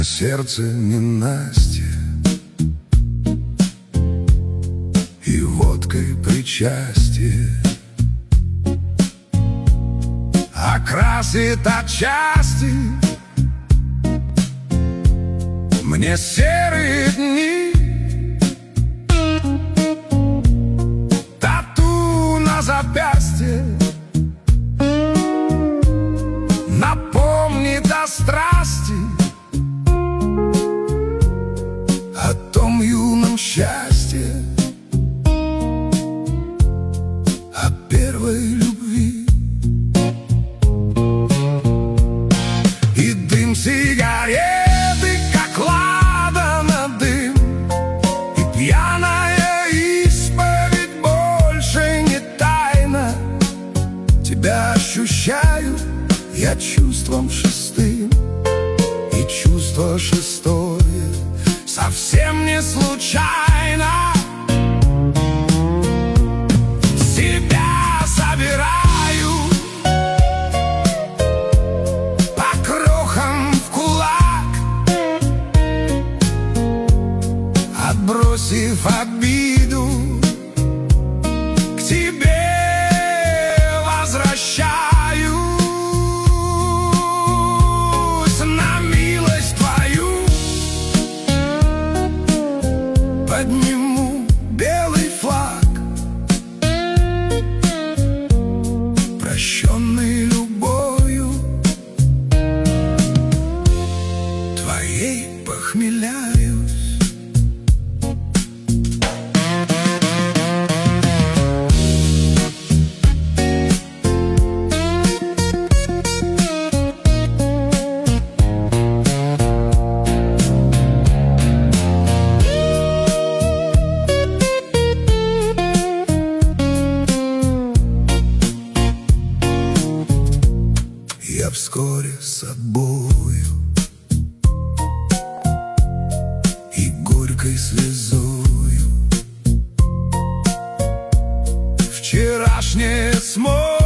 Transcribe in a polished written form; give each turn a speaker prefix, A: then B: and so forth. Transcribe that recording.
A: Сердце ненастье и водкой причастие окрасит отчасти мне серые дни. Тату на запястье напомнит о страсти, о том юном счастье, о первой любви. И дым сигареты, как ладана дым, и пьяная исповедь больше не тайна. Тебя ощущаю я чувством шестым, и чувство шестое совсем не случайно. Себя забираю по крохам в кулак, отбросив обиду, к тебе возвращаюсь. На милость твою подниму белый флаг, прощенный любовью твоей похмеляюсь. Я вскоре с собою и горькой слезою вчерашнее смог